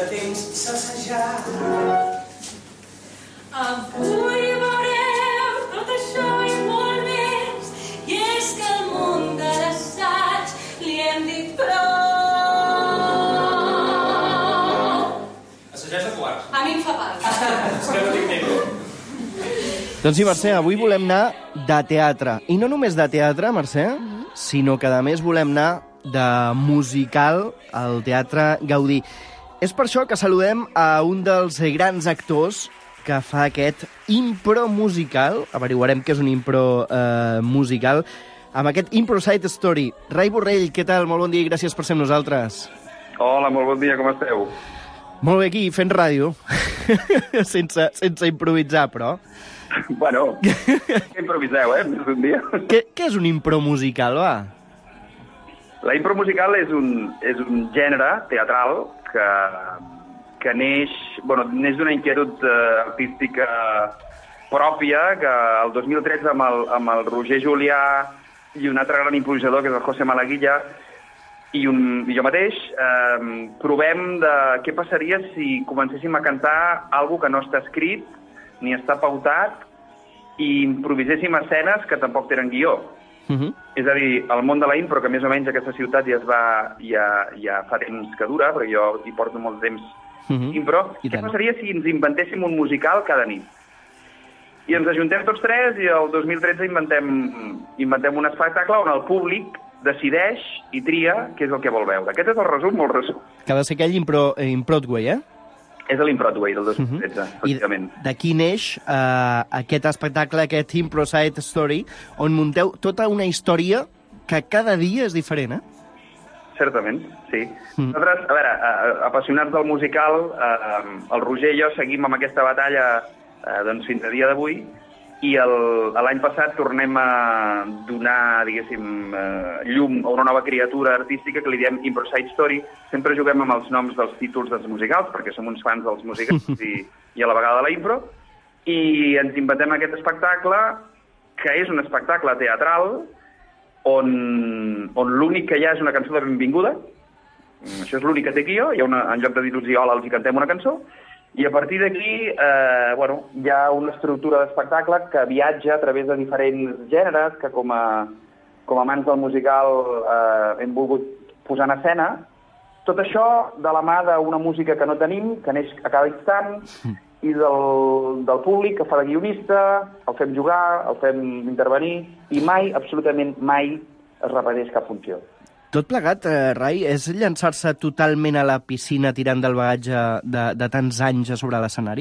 temps sassejar. Avui veureu tot això i molt més, i és que al món de l'assaig li hem dit prou. Assajar de quarts. A mi em fa pal. És que no tinc temps. Doncs sí, Mercè, avui volem anar de teatre. I no només de teatre, Mercè, sinó que a més volem anar de musical al Teatre Gaudí. És per això que saludem a un dels grans actors que fa aquest impro musical. Averiguarem què és un impro musical. Amb aquest Impro Side Story. Rai Borrell, què tal? Molt bon dia i gràcies per ser amb nosaltres. Hola, molt bon dia, com esteu? Molt bé, aquí, fent ràdio. sense improvisar, però. Bueno, que improviseu, més d'un dia. Què és un impro musical, va? La impro musical és un gènere teatral que neix d'una inquietud artística pròpia, que el 2013 amb el Roger Julià i un altre gran improvisador, que és el José Malaguilla, i jo mateix, provem de què passaria si comencéssim a cantar alguna que no està escrit ni està pautat i improviséssim escenes que tampoc tenen guió. És a dir, el món de la impro, que més o menys aquesta ciutat ja fa temps que dura, perquè jo hi porto molt temps impro, què passaria si ens inventéssim un musical cada nit? I ens ajuntem tots tres i el 2013 inventem un espectacle on el públic decideix i tria què és el que vol veure. Aquest és el resum, molt resum. Que ha de ser aquell Improdway, eh? És l'Improdway del 2013, efectivament. I d'aquí neix aquest espectacle, aquest Impro Side Story, on munteu tota una història que cada dia és diferent, eh? Certament, sí. Nosaltres, a veure, apassionats del musical, el Roger i jo seguim amb aquesta batalla fins a dia d'avui, i l'any passat tornem a donar, diguéssim, llum a una nova criatura artística que li diem Impro Side Story. Sempre juguem amb els noms dels títols dels musicals, perquè som uns fans dels musicals i a la vegada de la impro, i ens inventem aquest espectacle, que és un espectacle teatral, on l'únic que hi ha és una cançó de benvinguda. Això és l'únic que té aquí jo, en lloc de dir-los hola els hi cantem una cançó, i a partir d'aquí hi ha una estructura d'espectacle que viatja a través de diferents gèneres que com a mans del musical hem volgut posar en escena. Tot això de la mà d'una música que no tenim, que neix a cada instant, i del públic que fa de guionista, el fem jugar, el fem intervenir, i mai, absolutament mai, es repeteix cap funció. Tot plegat, Rai, és llançar-se totalment a la piscina tirant del bagatge de tants anys a sobre l'escenari?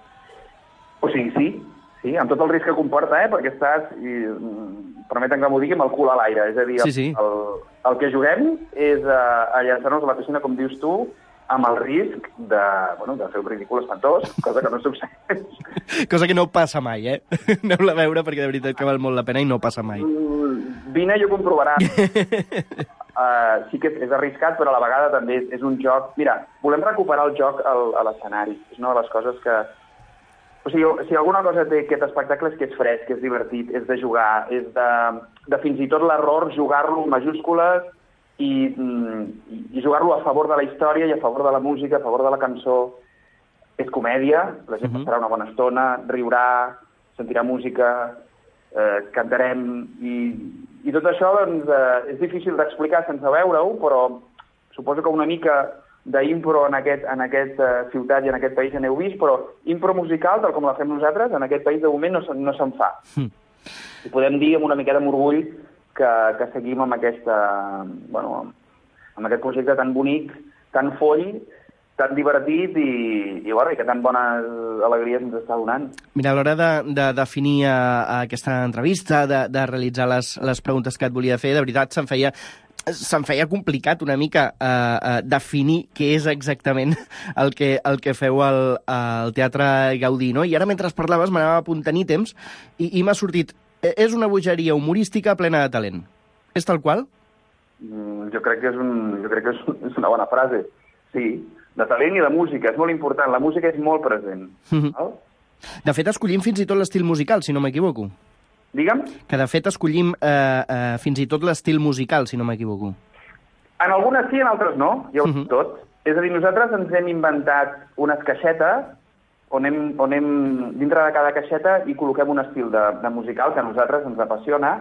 O sigui, sí, amb tot el risc que comporta, perquè estàs, permeten que m'ho digui, amb el cul a l'aire. És a dir, el que juguem és a llançar-nos a la piscina, com dius tu, amb el risc de fer un ridícul espantós, cosa que no succeeix. Cosa que no passa mai, eh? Aneu-la a veure perquè de veritat que val molt la pena i no passa mai. Vine i ho comprovaràs. Sí que és arriscat, però a la vegada també és un joc... Mira, volem recuperar el joc a l'escenari. És una de les coses que... O sigui, si alguna cosa té aquest espectacle és que és fresc, que és divertit, és de jugar, és de fins i tot l'error, jugar-lo en majúscules i jugar-lo a favor de la història i a favor de la música, a favor de la cançó. És comèdia, la gent passarà una bona estona, riurà, sentirà música, cantarem i tot això és difícil d'explicar sense veure-ho, però suposo que una mica d'impro en aquest ciutat i en aquest país ja n'heu vist, però impro musical, tal com la fem nosaltres, en aquest país de moment no se'n fa. I podem dir amb una miqueta d'orgull que seguim amb aquest projecte tan bonic, tan foll, tan divertit i que tan bones alegries ens està donant. Mira, a l'hora de definir aquesta entrevista, de realitzar les preguntes que et volia fer, de veritat se'm feia complicat una mica definir què és exactament el que feu al Teatre Gaudí, no? I ara, mentre parlaves, m'anava apuntant ítems i m'ha sortit, és una bogeria humorística plena de talent. És tal qual? Jo crec que és una bona frase, sí. De talent i de música, és molt important. La música és molt present. De fet, escollim fins i tot l'estil musical, si no m'equivoco. Digue'm? Que de fet escollim fins i tot l'estil musical, si no m'equivoco. En algunes sí, en altres no. Hi ha tot. És a dir, nosaltres ens hem inventat unes caixetes on hem dintre de cada caixeta hi col·loquem un estil de musical que a nosaltres ens apassiona.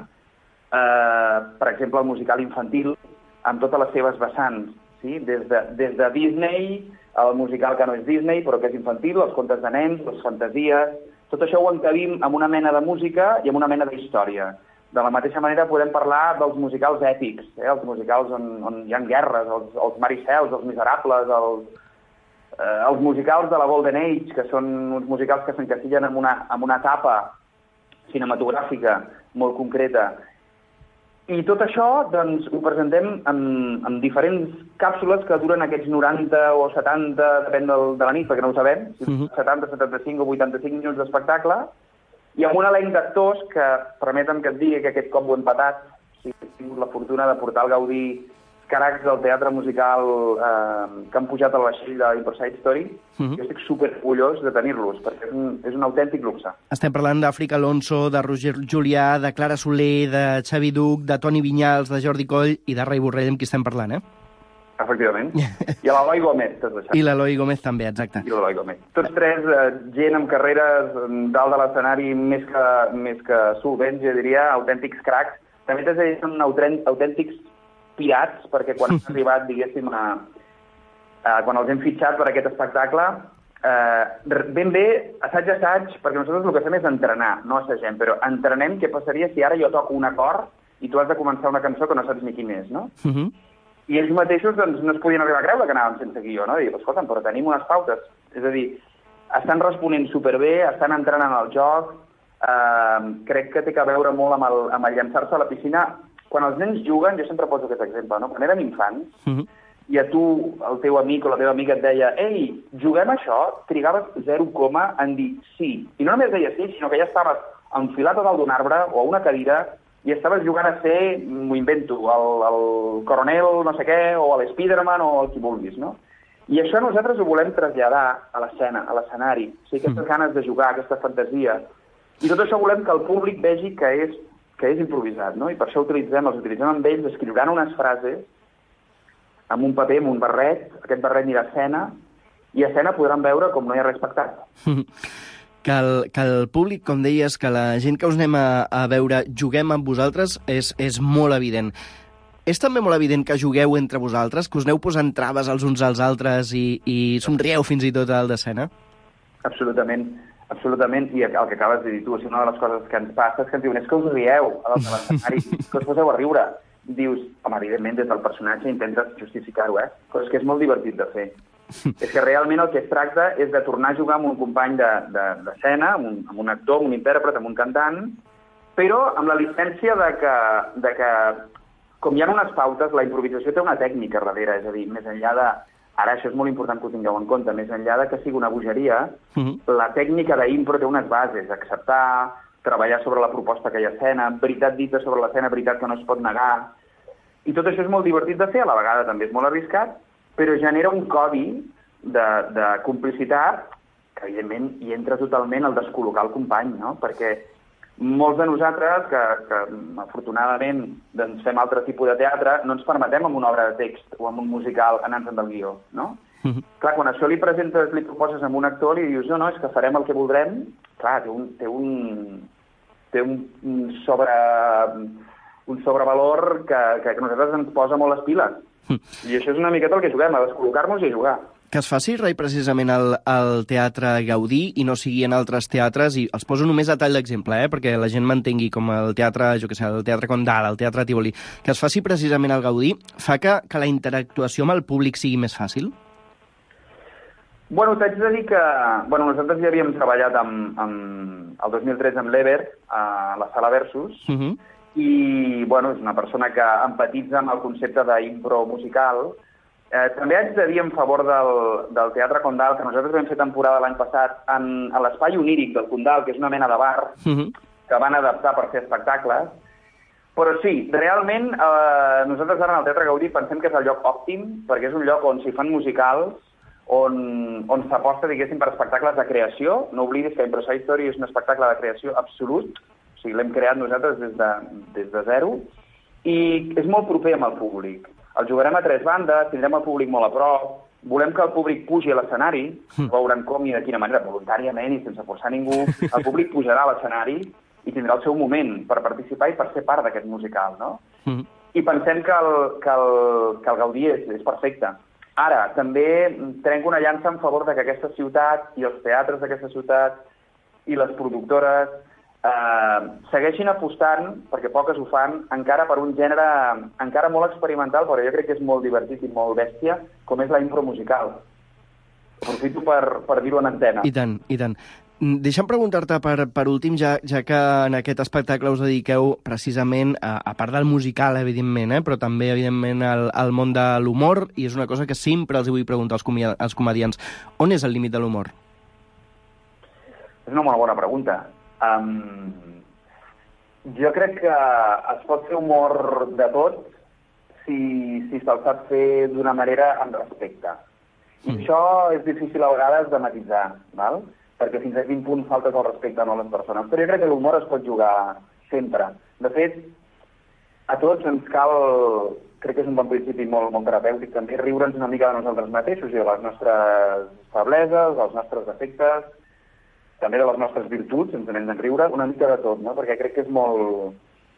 Per exemple, el musical infantil, amb totes les seves vessants, sí? Des de Disney, el musical que no és Disney, però que és infantil, els contes de nens, les fantasies... Tot això ho encabim amb una mena de música i amb una mena d'història. De la mateixa manera podem parlar dels musicals èpics, els musicals on hi ha guerres, els Maricels, els Miserables, els musicals de la Golden Age, que són uns musicals que s'encasillen en una etapa cinematogràfica molt concreta. I tot això doncs, ho presentem en diferents càpsules que duren aquests 90 o 70, depèn de la nit, perquè no ho sabem, 70, 75 o 85 minuts d'espectacle, i amb un elenc d'actors que permeten que et digui que aquest cop ho he empatat. Sí, he tingut la fortuna de portar al Gaudí cracs del teatre musical que han pujat al vaixell de Improvised Story. Jo estic superorgullós de tenir-los, perquè és un autèntic luxe. Estem parlant d'Àfrica Alonso, de Roger Julià, de Clara Soler, de Xavi Duch, de Toni Vinyals, de Jordi Coll i de Rai Borrell, amb qui estem parlant, Efectivament. I l'Eloi Gómez, t'has deixat. I l'Eloi Gómez també, exacte. I l'Eloi Gómez. Tots tres, gent amb carreres dalt de l'escenari més que solvents, jo diria, autèntics cracs. També t'has de dir, són autèntics pirats, perquè quan han arribat, diguéssim, quan els hem fitxat per aquest espectacle, ben bé, assaig, perquè nosaltres el que fem és entrenar, no assagem, però entrenem què passaria si ara jo toco un acord i tu has de començar una cançó que no saps ni quin és, no? I ells mateixos doncs, no es podien arribar a creure que anàvem sense guió, no? I dic, escolta'm, però tenim unes pautes. És a dir, estan responent superbé, estan entrenant al joc, crec que té a veure molt amb el llançar-se a la piscina. Quan els nens juguen, jo sempre poso aquest exemple, no? Quan érem infants, i a tu, el teu amic o la teva amiga et deia «Ei, juguem això», trigaves 0, en dir sí. I no només deies sí, sinó que ja estaves enfilat a dalt d'un arbre o a una cadira i estaves jugant a ser, m'ho invento, el coronel no sé què, o l'Spiderman o el qui vulguis, no? I això nosaltres ho volem traslladar a l'escena, a l'escenari. O sigui, aquestes ganes de jugar, aquesta fantasia. I tot això volem que el públic vegi que és improvisat, no? I per això els utilitzem amb ells, escriuran unes frases amb un paper, amb un barret, aquest barret anirà a escena, i a escena podran veure com no hi ha res pactat. Que el públic, com deies, que la gent que us anem a veure juguem amb vosaltres és molt evident. És també molt evident que jugueu entre vosaltres, que us aneu posant traves els uns als altres i somrieu fins i tot al d'escena? Absolutament. Absolutament, i el que acabes de dir tu, una de les coses que ens passa és que ens diuen és que us rieu a dalt de l'escenari, que us poseu a riure. Dius, home, evidentment, des del personatge intentes justificar-ho, però és que és molt divertit de fer. És que realment el que es tracta és de tornar a jugar amb un company d'escena, amb un actor, amb un intèrpret, amb un cantant, però amb la llicència de que com hi ha unes pautes, la improvisació té una tècnica darrere, és a dir, més enllà de... Ara, això és molt important que ho tingueu en compte. Més enllà de que sigui una bogeria, la tècnica d'impro té unes bases. Acceptar, treballar sobre la proposta que hi ha a escena, veritat dita sobre l'escena, veritat que no es pot negar. I tot això és molt divertit de fer, a la vegada també és molt arriscat, però genera un codi de complicitat que, evidentment, hi entra totalment el descol·locar el company, no? Perquè molts de nosaltres, que afortunadament doncs, fem altre tipus de teatre, no ens permetem amb una obra de text o amb un musical anar-nos del guió, no? Clar, quan això li presentes, li proposes amb un actor, li dius, no, és que farem el que voldrem, clar, té un sobrevalor que nosaltres ens posa molt les piles. I això és una miqueta el que juguem, a descol·locar-nos i a jugar. Que es faci, Rai, precisament al Teatre Gaudí i no sigui en altres teatres, i els poso només a tall d'exemple, perquè la gent m'entengui, com el teatre, jo què sé, el Teatre Condal, el Teatre Tívoli, que es faci precisament al Gaudí, fa que la interactuació amb el públic sigui més fàcil? Bueno, t'haig de dir que... Bueno, nosaltres ja havíem treballat el 2013 amb l'Ever, a la Sala Versus, i, bueno, és una persona que empatitza amb el concepte d'impro musical. També haig de dir en favor del Teatre Condal, que nosaltres vam fer temporada l'any passat a l'espai oníric del Condal, que és una mena de bar que van adaptar per fer espectacles. Però sí, realment nosaltres ara en el Teatre Gaudí pensem que és el lloc òptim, perquè és un lloc on s'hi fan musicals, on s'aposta, diguéssim, per espectacles de creació. No oblidis que Improvised Story és un espectacle de creació absolut, o sigui, l'hem creat nosaltres des de zero, i és molt proper amb el públic. El jugarem a 3 bandes, tindrem el públic molt a prop, volem que el públic pugi a l'escenari, veuran com i de quina manera, voluntàriament i sense forçar ningú, el públic pujarà a l'escenari i tindrà el seu moment per participar i per ser part d'aquest musical, no? I pensem que el Gaudí és perfecte. Ara, també trenco una llança en favor de que aquesta ciutat i els teatres d'aquesta ciutat i les productores segueixin apostant, perquè poques ho fan, encara per un gènere encara molt experimental, però jo crec que és molt divertit i molt bèstia, com és la impro musical. Aprofito per dir-ho en antena. I tant, i tant. Deixa'm preguntar-te per últim, ja que en aquest espectacle us dediqueu precisament, a part del musical, evidentment, però també, evidentment, al món de l'humor, i és una cosa que sempre els vull preguntar als comediants. On és el límit de l'humor? És una molt bona pregunta. Jo crec que es pot fer humor de tot si se'l sap fer d'una manera amb respecte. I això és difícil a vegades de matisar, val? Perquè fins a quin punt faltes el respecte a les persones. Però jo crec que l'humor es pot jugar sempre. De fet, a tots ens cal, crec que és un bon principi molt, molt terapèutic també, riure'ns una mica de nosaltres mateixos i de les nostres febleses, dels nostres defectes, també de les nostres virtuts, ens n'hem de riure, una mica de tot, no? Perquè crec que és molt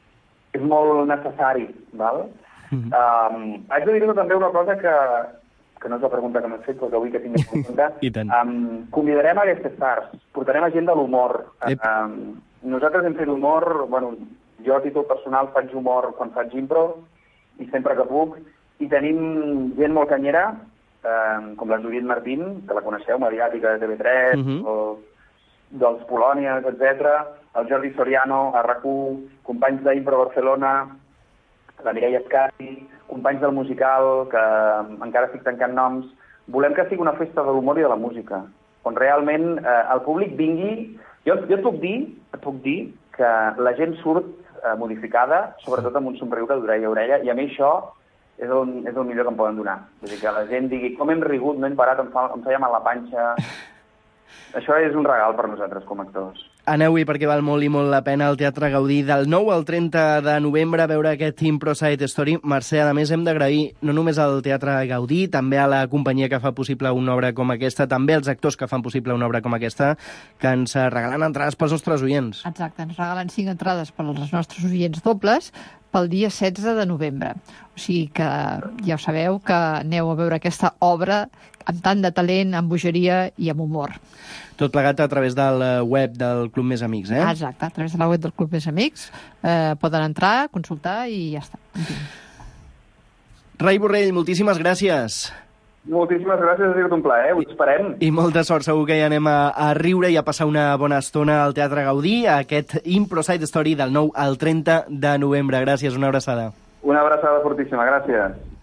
necessari, val? Haig de dir-vos també una cosa que no és la pregunta que m'has fet, però que vull que tinguis en compte. I tant. Convidarem a aquestes stars, portarem a gent de l'humor. Nosaltres hem fet humor, bueno, jo a títol personal faig humor quan faig impro, i sempre que puc, i tenim gent molt canyera, com la Judit Martín, que la coneixeu, mediàtica de TV3, o dels Polònies, etc. El Jordi Soriano, a RAC1, companys d'Impro Barcelona, la Mireia Escari, companys del musical, que encara estic tancant noms. Volem que sigui una festa de l'humor i de la música, on realment el públic vingui... Jo et puc dir que la gent surt modificada, sobretot amb un somriure d'orella a orella, i a mi això és el millor que em poden donar. Vull dir, que la gent digui, com hem rigut, no hem parat, em feia mal la panxa... Això és un regal per nosaltres com a actors. Aneu-hi perquè val molt i molt la pena al Teatre Gaudí del 9 al 30 de novembre a veure aquest Impro Side Story. Mercè, a més hem d'agrair no només al Teatre Gaudí, també a la companyia que fa possible una obra com aquesta, també als actors que fan possible una obra com aquesta, que ens regalen entrades pels nostres oients. Exacte, ens regalen 5 entrades per als nostres oients dobles pel dia 16 de novembre. O sigui que ja ho sabeu que aneu a veure aquesta obra amb tant de talent, amb bogeria i amb humor. Tot plegat a través del web del Club Més Amics, eh? Exacte, a través de la web del Club Més Amics poden entrar, consultar i ja està. Rai Borrell, moltíssimes gràcies. Moltíssimes gràcies, ha sigut un plaer, us esperem. I molta sort, segur que hi anem a riure i a passar una bona estona al Teatre Gaudí, a aquest Impro Side Story del 9 al 30 de novembre. Gràcies, una abraçada. Una abraçada fortíssima, gràcies.